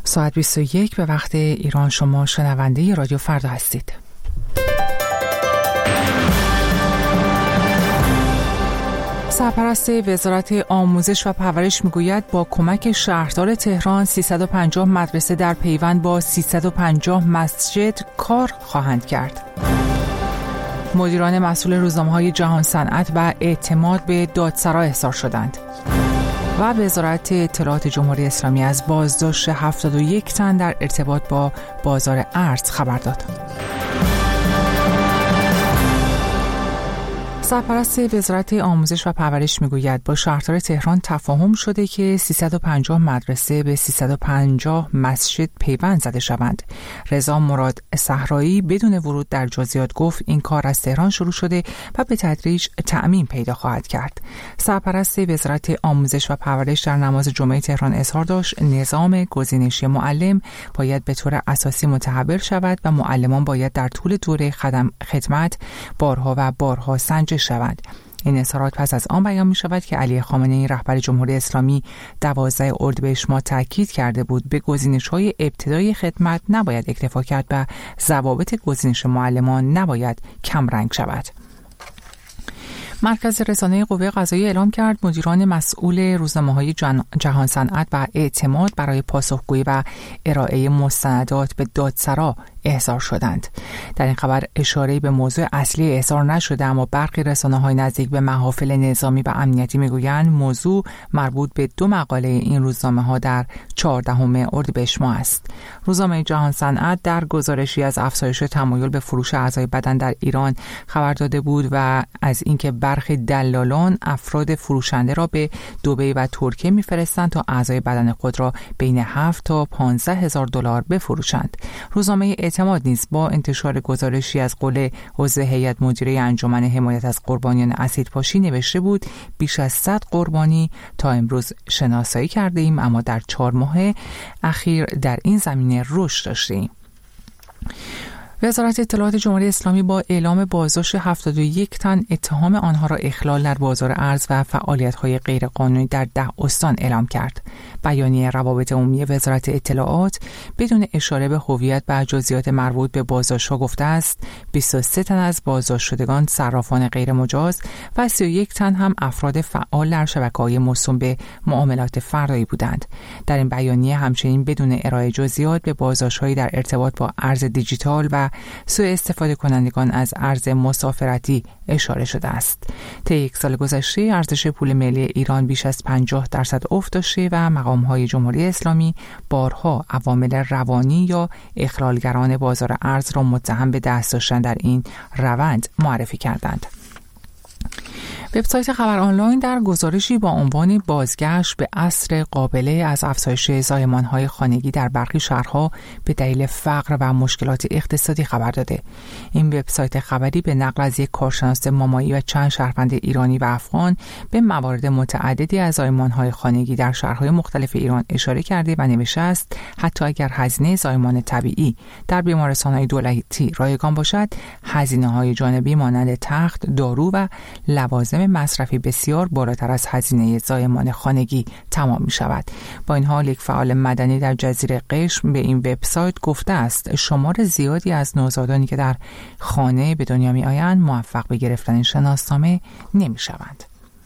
ساعت 21 به وقت ایران. شما شنونده رادیو فردا هستید. سرپرست وزارت آموزش و پرورش میگوید با کمک شهردار تهران 350 مدرسه در پیوند با 350 مسجد کار خواهند کرد. مدیران مسئول روزنامه‌های جهان صنعت و اعتماد به دادسرا احضار شدند. و وزارت اطلاعات جمهوری اسلامی از بازداشت 71 تن در ارتباط با بازار ارز خبر داد. سرپرست وزارت آموزش و پرورش میگوید با شهردار تهران تفاهم شده که 350 مدرسه به 350 مسجد پیوند زده شوند. رضا مراد صحرایی بدون ورود در جزئیات گفت این کار از تهران شروع شده و به تدریج تعمیم پیدا خواهد کرد. سرپرست وزارت آموزش و پرورش در نماز جمعه تهران اظهار داشت نظام گزینشی معلم باید به طور اساسی متحول شود و معلمان باید در طول دوره خدمت بارها و بارها سنجش شود. این اظهارات پس از آن بیان می شود که علی خامنه‌ای رهبر جمهوری اسلامی 12 اردیبهشت ماه تاکید کرده بود به گزینش‌های ابتدایی خدمت نباید اکتفا کرد و ضوابط گزینش معلمان نباید کمرنگ شود. مرکز رسانه قوه قضاییه اعلام کرد مدیران مسئول روزنامه‌های جهان صنعت و اعتماد برای پاسخگویی و ارائه مستندات به دادسرا احضار شدند. در این خبر اشاره‌ای به موضوع اصلی احضار نشده، اما برخی رسانه‌های نزدیک به محافل نظامی و امنیتی میگویند موضوع مربوط به 2 مقاله این روزنامه‌ها در 14 اردیبهشت ماه است. روزنامه جهان صنعت در گزارشی از افزایش تمایل به فروش اعضای بدن در ایران خبر داده بود و از اینکه برخی دلالان افراد فروشنده را به دبی و ترکیه می‌فرستند تا اعضای بدن خود را بین 7 تا 15 هزار دلار بفروشند. روزنامه اعتماد نیز با انتشار گزارشی از قول عضو هیئت مدیره انجمن حمایت از قربانیان اسیدپاشی نوشته بود بیش از 100 قربانی تا امروز شناسایی کرده ایم، اما در 4 ماه اخیر در این زمینه رشد داشتیم. وزارت اطلاعات جمهوری اسلامی با اعلام بازداشت 71 تن اتهام آنها را اخلال در بازار ارز و فعالیت‌های غیرقانونی در 10 استان اعلام کرد. بیانیه روابط عمومی وزارت اطلاعات بدون اشاره به هویت و جزئیات مربوط به بازداشت‌ها گفته است 23 تن از بازداشت شدگان صرافان غیرمجاز و 31 تن هم افراد فعال در شبکه‌های موسوم به معاملات فردایی بودند. در این بیانیه همچنین بدون ارائه جزئیات به بازداشت‌هایی در ارتباط با ارز دیجیتال و سوء استفاده کنندگان از ارز مسافرتی اشاره شده است. طی 1 سال گذشته ارزش پول ملی ایران بیش از 50% افت داشته و مقام‌های جمهوری اسلامی بارها عوامل روانی یا اخلالگران بازار ارز را متهم به دست داشتن در این روند معرفی کردند. وبسایت خبر آنلاین در گزارشی با عنوان بازگشت به عصر قابله از افزایش زایمان‌های خانگی در برخی شهرها به دلیل فقر و مشکلات اقتصادی خبر داده. این وبسایت خبری به نقل از یک کارشناس مامایی و چند شهروند ایرانی و افغان به موارد متعددی از زایمان‌های خانگی در شهرهای مختلف ایران اشاره کرده و نوشته است حتی اگر هزینه زایمان طبیعی در بیمارستان‌های دولتی رایگان باشد، هزینه‌های جانبی مانند تخت، دارو و لوازم مصرفی بسیار بالاتر از هزینه زایمان خانگی تمام می شود. با این حال یک فعال مدنی در جزیره قشم به این وبسایت گفته است شمار زیادی از نوزادانی که در خانه به دنیا می آیند موفق به گرفتن شناسنامه نمی شوند.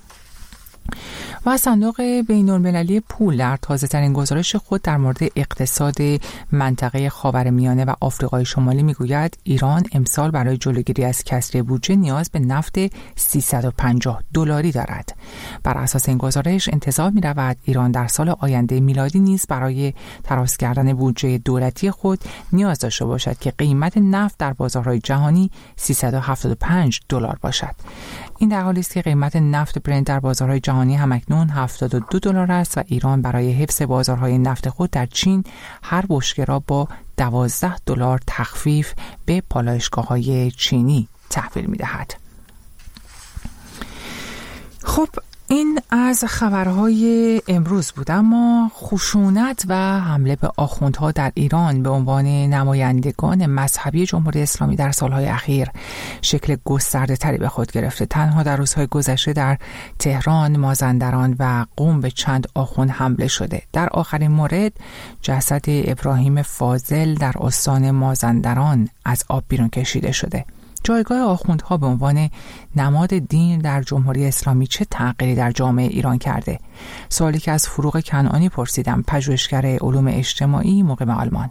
و صندوق بین‌المللی پول در تازه‌ترین گزارش خود در مورد اقتصاد منطقه خاورمیانه و آفریقای شمالی میگوید ایران امسال برای جلوگیری از کسری بودجه نیاز به نفت $350 دارد. بر اساس این گزارش انتظار می‌رود ایران در سال آینده میلادی نیز برای تراز کردن بودجه دولتی خود نیاز داشته باشد که قیمت نفت در بازارهای جهانی $375 باشد. این در حالی است که قیمت نفت برنت در بازارهای جهانی همکنون $72 است و ایران برای حفظ بازارهای نفت خود در چین هر بشکه را با $12 تخفیف به پالایشگاه‌های چینی تحویل می‌دهد. خب این از خبرهای امروز بود. اما خشونت و حمله به آخوندها در ایران به عنوان نمایندگان مذهبی جمهوری اسلامی در سالهای اخیر شکل گسترده تری به خود گرفته. تنها در روزهای گذشته در تهران، مازندران و قم به چند آخوند حمله شده. در آخرین مورد جسد ابراهیم فاضل در استان مازندران از آب بیرون کشیده شده. جایگاه آخوندها به عنوان نماد دین در جمهوری اسلامی چه تغییری در جامعه ایران کرده؟ سوالی که از فروغ کنعانی پرسیدم، پژوهشگر علوم اجتماعی مقیم آلمان.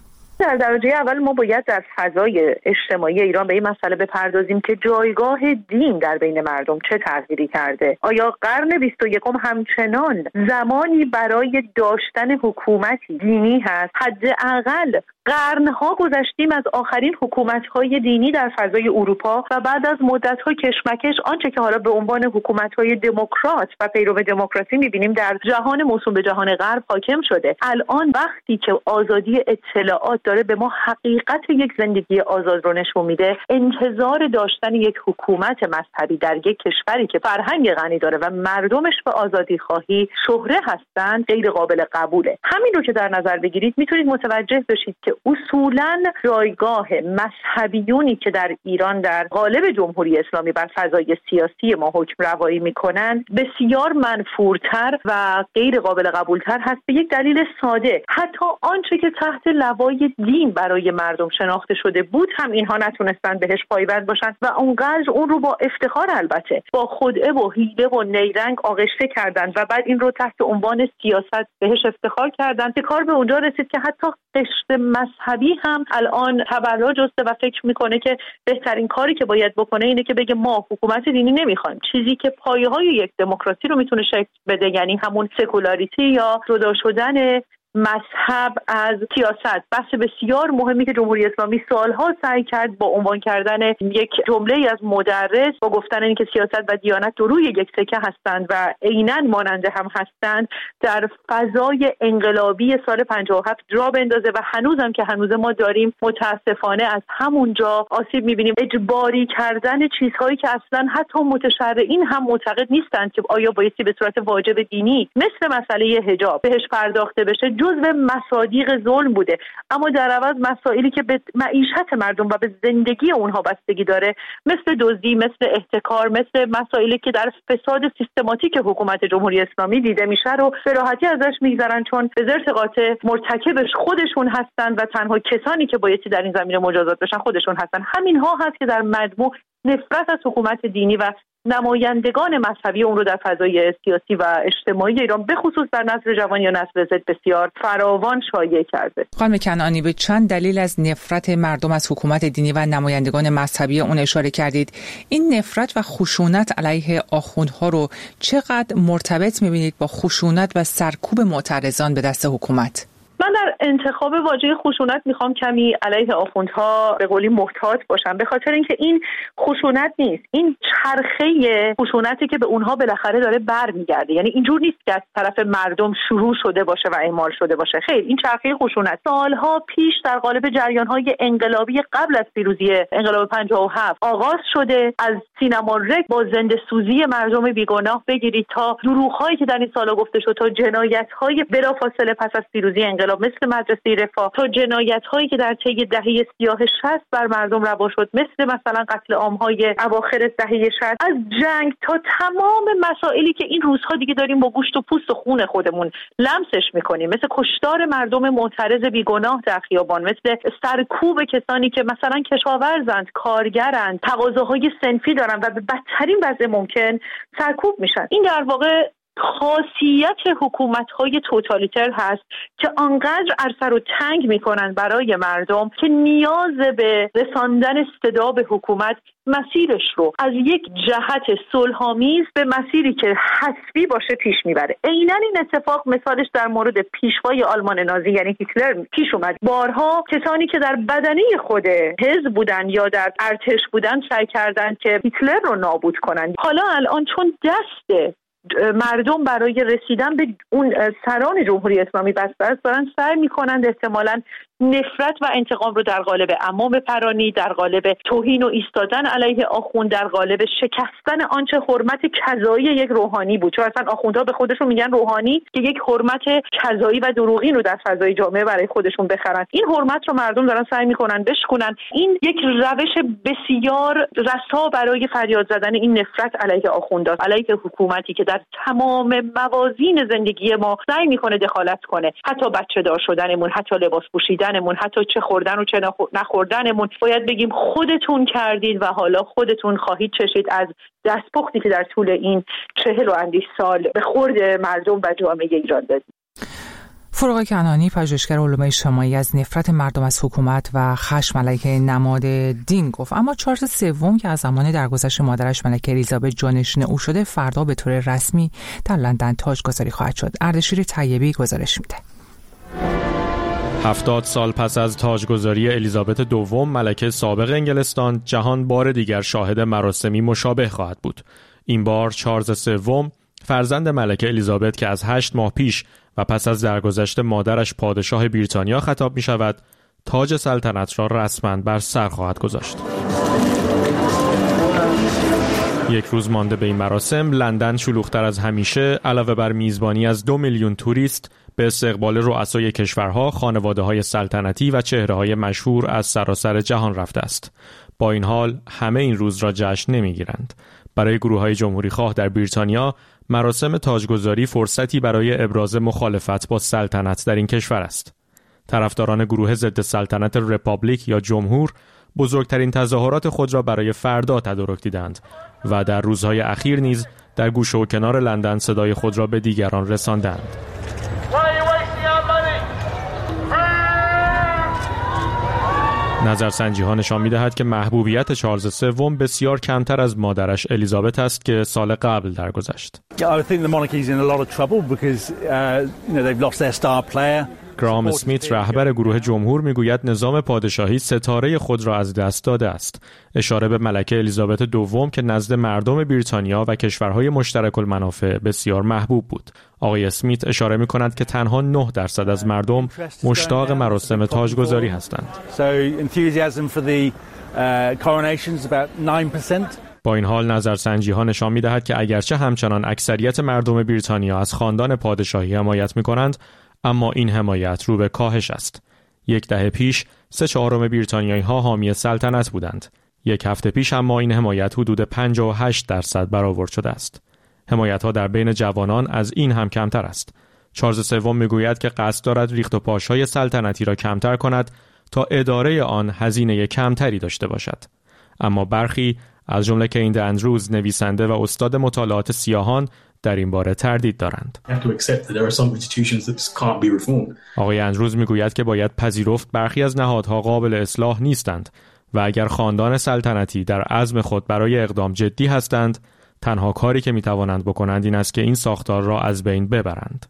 در درجه اول ما باید در فضای اجتماعی ایران به این مسئله بپردازیم که جایگاه دین در بین مردم چه تغییری کرده. آیا قرن 21 همچنان زمانی برای داشتن حکومتی دینی هست؟ حداقل قرنها گذشتیم از آخرین حکومت‌های دینی در فضای اروپا و بعد از مدت‌های کشمکش آنچه که حالا به عنوان حکومت‌های دموکرات و پیرو دموکراسی می‌بینیم در جهان موسوم به جهان غرب حاکم شده. الان وقتی که آزادی اطلاعات داره به ما حقیقت یک زندگی آزاد رو نشون میده، انتظار داشتن یک حکومت مذهبی در یک کشوری که فرهنگ غنی داره و مردمش به آزادی خواهی شهره هستند غیر قابل قبوله. همین رو که در نظر بگیرید میتونید متوجه بشید که اصولاً جایگاه مذهبیونی که در ایران در قالب جمهوری اسلامی بر فضای سیاسی ما حکم روایی میکنند بسیار منفورتر و غیر قابل قبولتر هست به یک دلیل ساده. حتی آنچه که تحت لوای دین برای مردم شناخته شده بود هم اینها نتونستن بهش پایبند باشن و اونقدر اون رو با افتخار البته با خدعه و حیله و نیرنگ آغشته کردن و بعد این رو تحت عنوان سیاست بهش افتخار کردن که کار به اونجا رسید که حتی قشر مذهبی هم الان تبرا جسته و فکر میکنه که بهترین کاری که باید بکنه اینه که بگه ما حکومت دینی نمیخوایم، چیزی که پایه‌های یک دموکراسی رو میتونه شکل بده، یعنی همون سکولاریتی یا جدا شدن مذهب از سیاست. بحث بسیار مهمی که جمهوری اسلامی سالها سعی کرد با عنوان کردن یک جمله از مدرس با گفتن اینکه سیاست و دیانت دو روی یک سکه هستند و عیناً مانند هم هستند در فضای انقلابی سال 57 جا بندازه و هنوزم که هنوز ما داریم متاسفانه از همونجا آسیب می‌بینیم. اجباری کردن چیزهایی که اصلاً حتی متشرعین هم معتقد نیستند که آیا بایستی به صورت واجب دینی مثل مسئله حجاب بهش پرداخته بشه جزو مصادیق ظلم بوده، اما در عوض مسائلی که به معیشت مردم و به زندگی اونها بستگی داره مثل دزدی، مثل احتکار، مثل مسائلی که در فساد سیستماتیک حکومت جمهوری اسلامی دیده میشه رو به راحتی ازش میگذرن چون به ارتقاط مرتکبش خودشون هستن و تنها کسانی که بایستی در این زمینه مجازات بشن خودشون هستن. همین ها هست که در مجموع نفرت از حکومت دینی و نمایندگان مذهبی اون رو در فضای سیاسی و اجتماعی ایران به خصوص در نسل جوان یا نسل زد بسیار فراوان شایع کرده. خانم کنعانی، به چند دلیل از نفرت مردم از حکومت دینی و نمایندگان مذهبی اون اشاره کردید. این نفرت و خشونت علیه آخوندها رو چقدر مرتبط می‌بینید با خشونت و سرکوب معترضان به دست حکومت؟ من در انتخاب واژه خشونت میخوام کمی علیه آخوندها به قولی محتاط باشم، به خاطر اینکه این خشونت نیست، این چرخه خشونتی که به اونها بالاخره داره برمیگرده. یعنی اینجور نیست که از طرف مردم شروع شده باشه و اعمال شده باشه، خیر، این چرخه خشونت سالها پیش در قالب جریان‌های انقلابی قبل از پیروزی انقلاب 57 آغاز شده. از سینما رک با زنده سوزی مردم بیگناه بگیرید تا دروغ‌هایی که در این سالا گفته شد، تا جنایت‌های بلافاصله پس از پیروزی انقلاب مثل مدرسه رفاه، تا جنایت‌هایی که در طی دهه سیاه 60 بر مردم روا شد مثل مثلا قتل عام‌های اواخر دهه 60، از جنگ تا تمام مسائلی که این روزها دیگه داریم با گوشت و پوست و خون خودمون لمسش می‌کنیم، مثل کشتار مردم معترض بیگناه در خیابان، مثل سرکوب کسانی که مثلا کشاورزند، کارگرند، تقاضاهای صنفی دارن و به بدترین وضع ممکن سرکوب میشن. این در واقع خاصیت حکومت‌های توتالیتر هست که آنقدر عرصه رو تنگ می‌کنند برای مردم که نیاز به رساندن صدا به حکومت مسیرش رو از یک جهت صلح‌آمیز به مسیری که حسبی باشه پیش میبره. عیناً این اتفاق مثالش در مورد پیشوای آلمان نازی یعنی هیتلر پیش اومد. بارها کسانی که در بدنه خود حزب بودن یا در ارتش بودن سعی کردند که هیتلر رو نابود کنند. حالا الان چون دست مردم برای رسیدن به اون سران جمهوری اسلامی بسته است، دارن سعی میکنند احتمالاً نفرت و انتقام رو در قالب عمام پرانی، در قالب توهین و ایستادن علیه آخوند، در قالب شکستن آنچه حرمت کذایی یک روحانی بود. چون اصلا آخوندها به خودشون میگن روحانی که یک حرمت کذایی و دروغین رو در فضای جامعه برای خودشون بخرن. این حرمت رو مردم دارن سعی میکنن بشکنن. این یک روش بسیار رسا برای فریاد زدن این نفرت علیه آخوندها، علیه حکومتی که در تمام موازین زندگی ما سعی میکنه دخالت کنه، حتی بچه دار شدنمون، حتی لباس پوشیدنمون، حتی چه خوردن و چه نخوردنمون. باید بگیم خودتون کردید و حالا خودتون خواهید چشید از دستپختی که در طول این 40 و اندی سال به خورد مردم و جامعه ایران دادید. فروغ کنعانی، پژوهشگر علوم اجتماعی، از نفرت مردم از حکومت و خشم علیه نماد دین گفت. اما چارلز سوم که از زمان درگذشت مادرش ملکه الیزابت جانشین او شده، فردا به طور رسمی در لندن تاجگذاری خواهد شد. اردشیر طیبی گزارش میده. 70 سال پس از تاجگذاری الیزابت دوم ملکه سابق انگلستان، جهان بار دیگر شاهد مراسمی مشابه خواهد بود. این بار چارلز سوم، فرزند ملکه الیزابت که از 8 ماه پیش و پس از درگذشت مادرش پادشاه بریتانیا خطاب می شود، تاج سلطنت را رسما بر سر خواهد گذاشت. یک روز مانده به این مراسم، لندن شلوغ‌تر از همیشه علاوه بر میزبانی از 2 میلیون توریست به استقبال رؤسای کشورها، خانواده‌های سلطنتی و چهره‌های مشهور از سراسر جهان رفته است. با این حال همه این روز را جشن نمی‌گیرند. برای گروه‌های جمهوری‌خواه در بریتانیا، مراسم تاجگذاری فرصتی برای ابراز مخالفت با سلطنت در این کشور است. طرفداران گروه ضد سلطنت رپابلیک یا جمهور بزرگترین تظاهرات خود را برای فردا تدارک دیدند و در روزهای اخیر نیز در گوشه و کنار لندن صدای خود را به دیگران رساندند. نظرسنجی ها نشان می‌دهد که محبوبیت چارلز سوم بسیار کمتر از مادرش الیزابت است که سال قبل درگذشت. گرام اسمیت، رهبر گروه جمهور، میگوید نظام پادشاهی ستاره خود را از دست داده است. اشاره به ملکه الیزابت دوم که نزد مردم بریتانیا و کشورهای مشترک المنافع بسیار محبوب بود. آقای اسمیت اشاره می‌کند که تنها 9% از مردم مشتاق مراسم تاجگذاری هستند. با این حال نظرسنجی‌ها نشان می‌دهد که اگرچه همچنان اکثریت مردم بریتانیا از خاندان پادشاهی حمایت می‌کنند، اما این حمایت رو به کاهش است. 10 دهه پیش 3/4 بریتانیایی‌ها حامی سلطنت بودند. 1 هفته پیش اما این حمایت حدود 58% برآورد شده است. حمایت‌ها در بین جوانان از این هم کمتر است. چارلز سوم میگوید که قصد دارد ریخت و پاش‌های سلطنتی را کمتر کند تا اداره آن هزینه کمتری داشته باشد. اما برخی از جمله کیند اندروز، نویسنده و استاد مطالعات سیاهان، در این باره تردید دارند. آقای اندروز میگوید که باید پذیرفت برخی از نهادها قابل اصلاح نیستند و اگر خاندان سلطنتی در عزم خود برای اقدام جدی هستند، تنها کاری که میتوانند بکنند این است که این ساختار را از بین ببرند.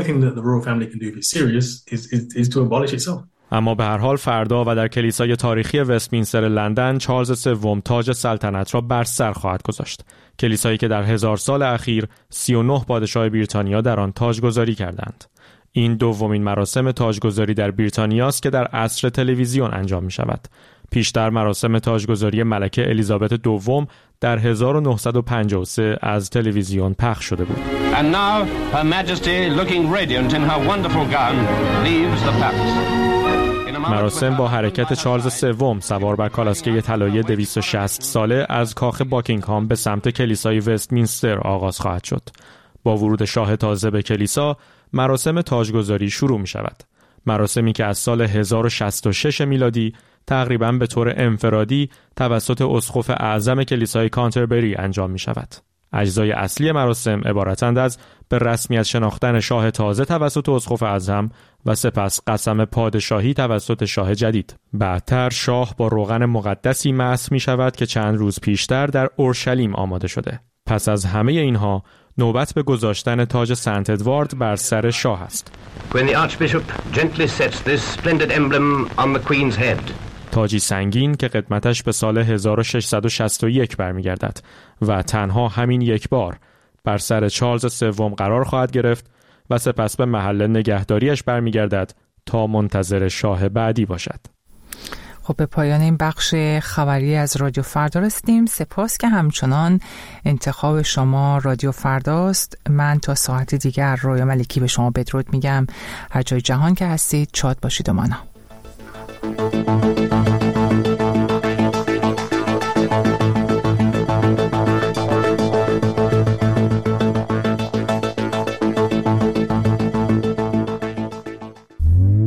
اما به هر حال فردا و در کلیسای تاریخی وستمینستر لندن، چارلز سوم تاج سلطنت را بر سر خواهد گذاشت. کلیسایی که در 1000 سال اخیر 39 پادشاه بریتانیا در آن تاجگذاری کردند. این دومین مراسم تاجگذاری در بریتانیا است که در عصر تلویزیون انجام می شود. پیشتر مراسم تاجگذاری ملکه الیزابت دوم در 1953 از تلویزیون پخش شده بود. And now Her Majesty, looking radiant in her wonderful gown, leaves the palace. مراسم با حرکت چارلز سوم سوار بر کالاسکه طلایی 260 ساله از کاخ باکینگهام به سمت کلیسای وستمینستر آغاز خواهد شد. با ورود شاه تازه به کلیسا، مراسم تاجگذاری شروع می شود. مراسمی که از سال 1066 میلادی تقریباً به طور انفرادی توسط اسقف اعظم کلیسای کانتربری انجام می شود. اجزای اصلی مراسم عبارتند از به رسمیت شناختن شاه تازه توسط اسقف اعظم و سپس قسم پادشاهی توسط شاه جدید. بعدتر شاه با روغن مقدسی مسح می شود که چند روز پیشتر در اورشلیم آماده شده. پس از همه اینها نوبت به گذاشتن تاج سنت ادوارد بر سر شاه است. When the Archbishop gently sets this splendid emblem on the Queen's head. تاجی سنگین که قدمتش به سال 1661 برمیگردد و تنها همین یک بار بر سر چارلز سوم قرار خواهد گرفت و سپس به محل نگهداریش برمیگردد تا منتظر شاه بعدی باشد. خب به پایان این بخش خبری از رادیو فردا رسیدیم. سپاس که همچنان انتخاب شما رادیو فرداست. من تا ساعت دیگر رویا ملکی به شما بدرود میگم. هر جای جهان که هستید شاد باشید و مانا.